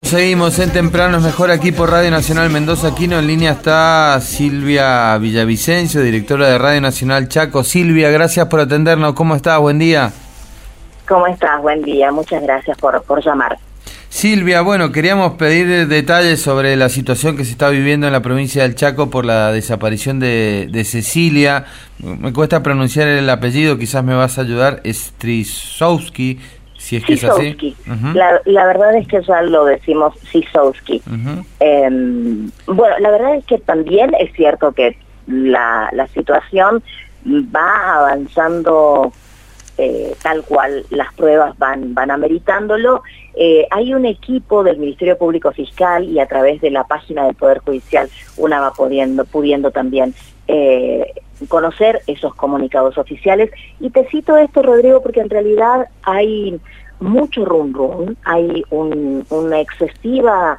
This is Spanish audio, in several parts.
Seguimos en Temprano es Mejor aquí por Radio Nacional Mendoza Quino. En línea está Silvia Villavicencio, directora de Radio Nacional Chaco. Silvia, gracias por atendernos. ¿Cómo estás? Buen día. ¿Cómo estás? Buen día. Muchas gracias por llamar. Silvia, bueno, queríamos pedir detalles sobre la situación que se está viviendo en la provincia del Chaco por la desaparición de Cecilia. Me cuesta pronunciar el apellido, quizás me vas a ayudar. Strisowski. Si es que es así. La verdad es que ya lo decimos Strisowski. Bueno, la verdad es que también es cierto que la situación va avanzando tal cual las pruebas van ameritándolo. Hay un equipo del Ministerio Público Fiscal y a través de la página del Poder Judicial una va pudiendo también conocer esos comunicados oficiales. Y te cito esto, Rodrigo, porque en realidad hay mucho rum, hay una excesiva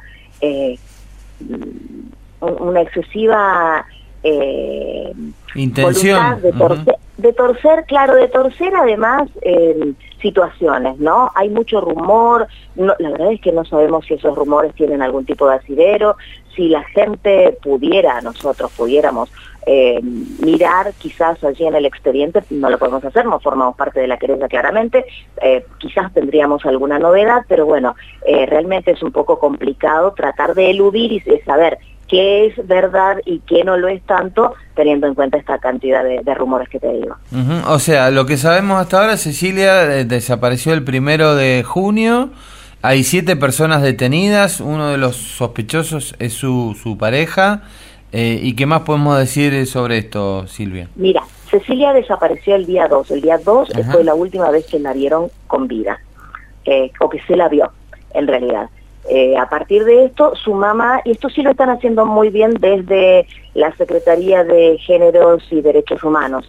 intención de torcer además situaciones, ¿no? Hay mucho rumor, la verdad es que no sabemos si esos rumores tienen algún tipo de asidero. Si la gente nosotros pudiéramos mirar quizás allí en el expediente, no lo podemos hacer, no formamos parte de la querella claramente, quizás tendríamos alguna novedad, pero bueno, realmente es un poco complicado tratar de eludir y de saber qué es verdad y qué no lo es tanto, teniendo en cuenta esta cantidad de rumores que te digo. O sea, lo que sabemos hasta ahora, Cecilia desapareció el 1 de junio, hay 7 personas detenidas, uno de los sospechosos es su pareja, ¿y qué más podemos decir sobre esto, Silvia? Mira, Cecilia desapareció el día 2, fue la última vez que la vieron con vida, o que se la vio, en realidad. A partir de esto, su mamá, y esto sí lo están haciendo muy bien desde la Secretaría de Géneros y Derechos Humanos,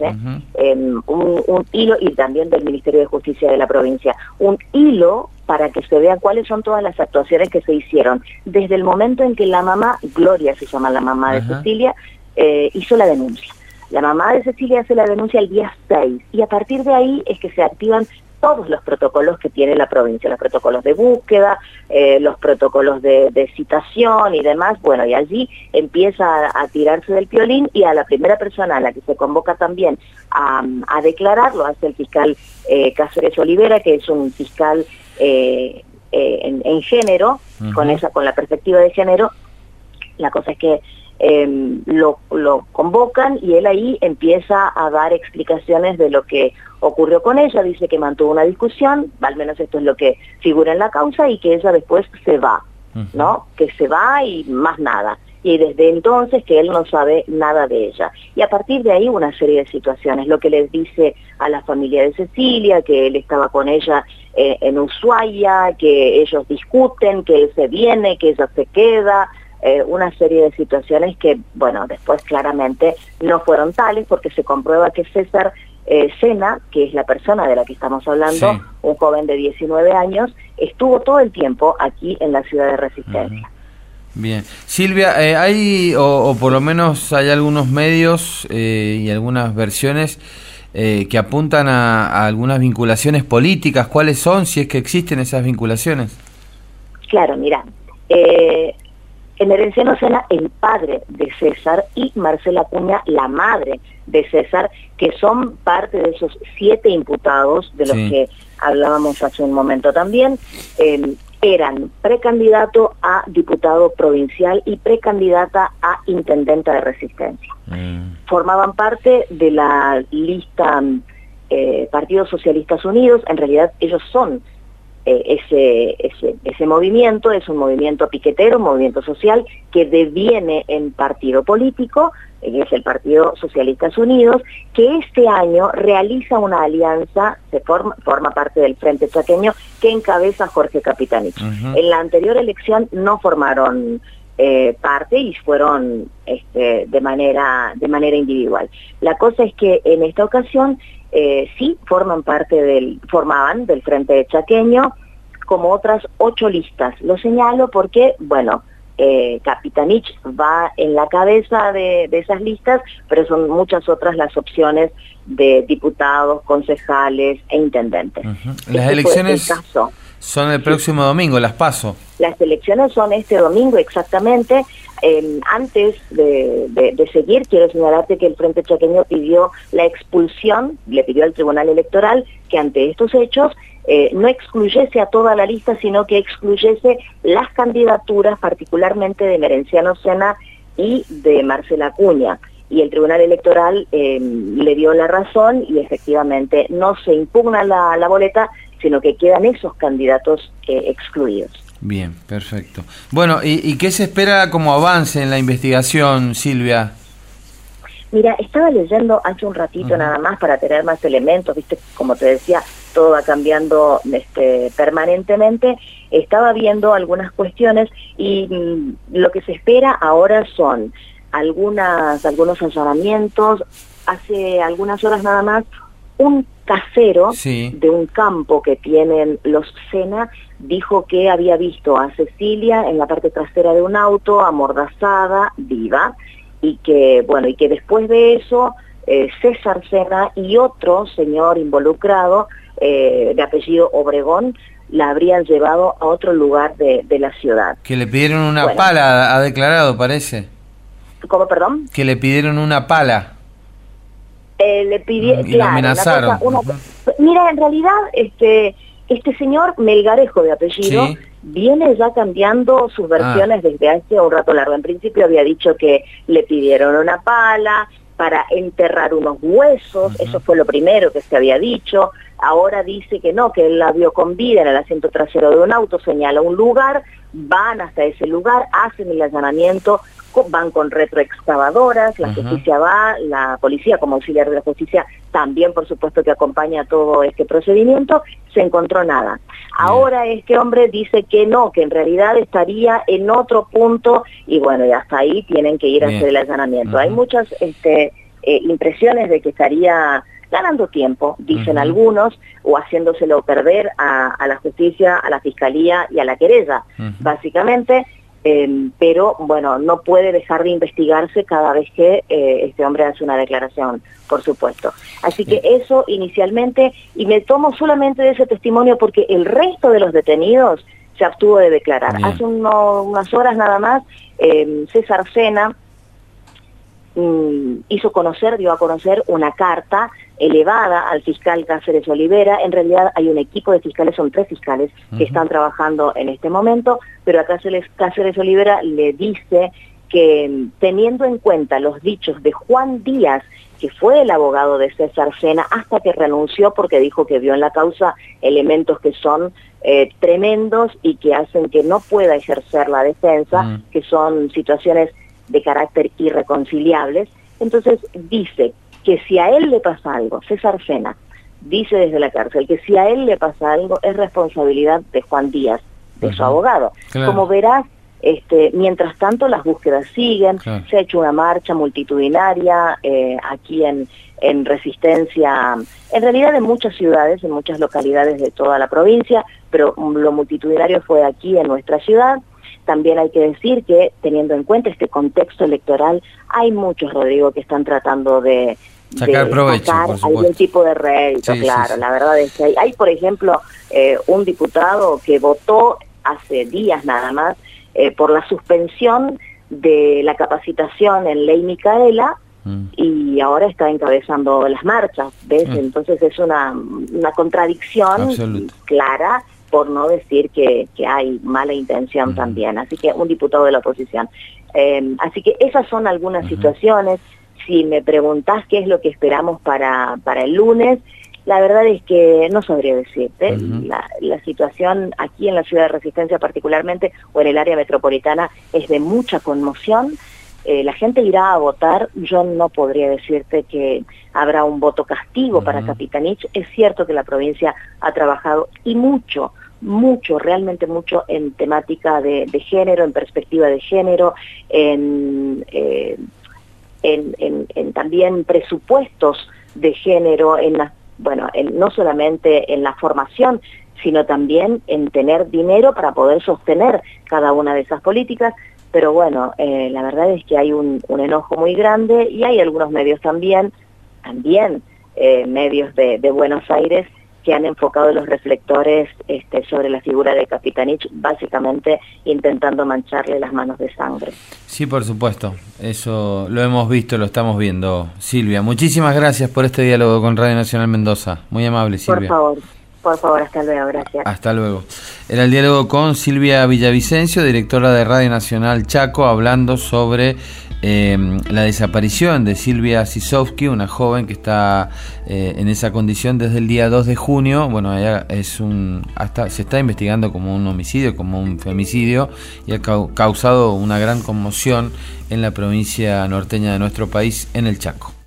un hilo, y también del Ministerio de Justicia de la provincia, un hilo para que se vean cuáles son todas las actuaciones que se hicieron desde el momento en que la mamá, Gloria se llama la mamá de Cecilia, hizo la denuncia. La mamá de Cecilia hace la denuncia el día 6 y a partir de ahí es que se activan todos los protocolos que tiene la provincia, los protocolos de búsqueda, los protocolos de citación y demás. Bueno, y allí empieza a tirarse del piolín y a la primera persona a la que se convoca también a declarar lo hace el fiscal Cáceres Olivera, que es un fiscal en género, con la perspectiva de género. La cosa es que lo convocan y él ahí empieza a dar explicaciones de lo que ocurrió con ella. Dice que mantuvo una discusión, al menos esto es lo que figura en la causa, y que ella después se va, ¿no? Que se va y más nada. Y desde entonces que él no sabe nada de ella. Y a partir de ahí una serie de situaciones, lo que les dice a la familia de Cecilia, que él estaba con ella en Ushuaia, que ellos discuten, que él se viene, que ella se queda, una serie de situaciones que, bueno, después claramente no fueron tales porque se comprueba que César Sena, que es la persona de la que estamos hablando, un joven de 19 años, estuvo todo el tiempo aquí en la ciudad de Resistencia. Bien. Silvia, hay, o por lo menos hay algunos medios y algunas versiones que apuntan a algunas vinculaciones políticas. ¿Cuáles son, si es que existen esas vinculaciones? Claro, mira, Emerenciano Sena, el padre de César, y Marcela Acuña, la madre de César, que son parte de esos 7 imputados de los que hablábamos hace un momento también, eran precandidato a diputado provincial y precandidata a intendenta de Resistencia. Formaban parte de la lista Partidos Socialistas Unidos. En realidad ellos son ese movimiento, es un movimiento piquetero, un movimiento social que deviene en partido político, es el Partido Socialistas Unidos, que este año realiza una alianza, forma parte del Frente Chaqueño, que encabeza Jorge Capitanich. En la anterior elección no formaron parte y fueron de manera individual. La cosa es que en esta ocasión sí formaban del Frente Chaqueño, como otras 8 listas. Lo señalo porque, bueno, Capitanich va en la cabeza de esas listas, pero son muchas otras las opciones de diputados, concejales e intendentes. Las elecciones, Son el próximo domingo, las PASO. Las elecciones son este domingo exactamente. Antes de seguir, quiero señalarte que el Frente Chaqueño pidió la expulsión, le pidió al Tribunal Electoral que ante estos hechos no excluyese a toda la lista, sino que excluyese las candidaturas, particularmente de Merenciano Sena y de Marcela Acuña. Y el Tribunal Electoral le dio la razón y efectivamente no se impugna la boleta, sino que quedan esos candidatos excluidos. Bien, perfecto. Bueno, ¿y qué se espera como avance en la investigación, Silvia? Mira, estaba leyendo hace un ratito nada más para tener más elementos, viste, como te decía, todo va cambiando permanentemente. Estaba viendo algunas cuestiones y lo que se espera ahora son algunos allanamientos. Hace algunas horas nada más, un casero de un campo que tienen los Sena dijo que había visto a Cecilia en la parte trasera de un auto, amordazada, viva, y que después de eso César Sena y otro señor involucrado de apellido Obregón la habrían llevado a otro lugar de la ciudad. Que le pidieron una pala, ha declarado, parece. ¿Cómo, perdón? Que le pidieron una pala. Le pidieron, y lo amenazaron. Mira, en realidad este señor Melgarejo de apellido viene ya cambiando sus versiones desde hace un rato largo. En principio había dicho que le pidieron una pala para enterrar unos huesos, eso fue lo primero que se había dicho. Ahora dice que no, que él la vio con vida en el asiento trasero de un auto, señala un lugar, van hasta ese lugar, hacen el allanamiento, van con retroexcavadoras, la justicia va, la policía como auxiliar de la justicia también por supuesto que acompaña todo este procedimiento, se encontró nada. Ahora este hombre dice que no, que en realidad estaría en otro punto y bueno, y hasta ahí tienen que ir a hacer el allanamiento. Hay muchas impresiones de que estaría ganando tiempo, dicen algunos, o haciéndoselo perder a la justicia, a la fiscalía y a la querella, básicamente. Pero bueno, no puede dejar de investigarse cada vez que este hombre hace una declaración, por supuesto. Así que eso inicialmente, y me tomo solamente de ese testimonio porque el resto de los detenidos se abstuvo de declarar. Hace unas horas nada más, César Sena dio a conocer una carta elevada al fiscal Cáceres Olivera. En realidad hay un equipo de fiscales, son 3 fiscales que están trabajando en este momento, pero a Cáceres Olivera le dice que teniendo en cuenta los dichos de Juan Díaz, que fue el abogado de César Sena hasta que renunció porque dijo que vio en la causa elementos que son tremendos y que hacen que no pueda ejercer la defensa, que son situaciones de carácter irreconciliables. Entonces dice que si a él le pasa algo, César Sena dice desde la cárcel que si a él le pasa algo es responsabilidad de Juan Díaz, de su abogado. Como verás, mientras tanto las búsquedas siguen, se ha hecho una marcha multitudinaria aquí en Resistencia, en realidad en muchas ciudades, en muchas localidades de toda la provincia, pero lo multitudinario fue aquí en nuestra ciudad. También hay que decir que, teniendo en cuenta este contexto electoral, hay muchos, Rodrigo, que están tratando de sacar provecho, algún tipo de rédito, claro. La verdad es que hay por ejemplo, un diputado que votó hace días nada más por la suspensión de la capacitación en Ley Micaela y ahora está encabezando las marchas, ¿ves? Entonces es una contradicción clara, por no decir que hay mala intención también. Así que un diputado de la oposición. Así que esas son algunas situaciones. Si me preguntás qué es lo que esperamos para el lunes, la verdad es que no sabría decirte. La situación aquí en la ciudad de Resistencia particularmente, o en el área metropolitana, es de mucha conmoción. La gente irá a votar. Yo no podría decirte que habrá un voto castigo para Capitanich. Es cierto que la provincia ha trabajado y mucho, realmente mucho en temática de género, en perspectiva de género, en también presupuestos de género, no solamente en la formación, sino también en tener dinero para poder sostener cada una de esas políticas. Pero bueno, la verdad es que hay un enojo muy grande y hay algunos medios también medios de Buenos Aires que han enfocado los reflectores sobre la figura de Capitanich, básicamente intentando mancharle las manos de sangre. Sí, por supuesto, eso lo hemos visto, lo estamos viendo. Silvia, muchísimas gracias por este diálogo con Radio Nacional Mendoza, muy amable, Silvia. Por favor, hasta luego, gracias. Hasta luego. Era el diálogo con Silvia Villavicencio, directora de Radio Nacional Chaco, hablando sobre la desaparición de Silvia Sisovsky, una joven que está en esa condición desde el día 2 de junio. Bueno, ella se está investigando como un homicidio, como un femicidio, y ha causado una gran conmoción en la provincia norteña de nuestro país, en el Chaco.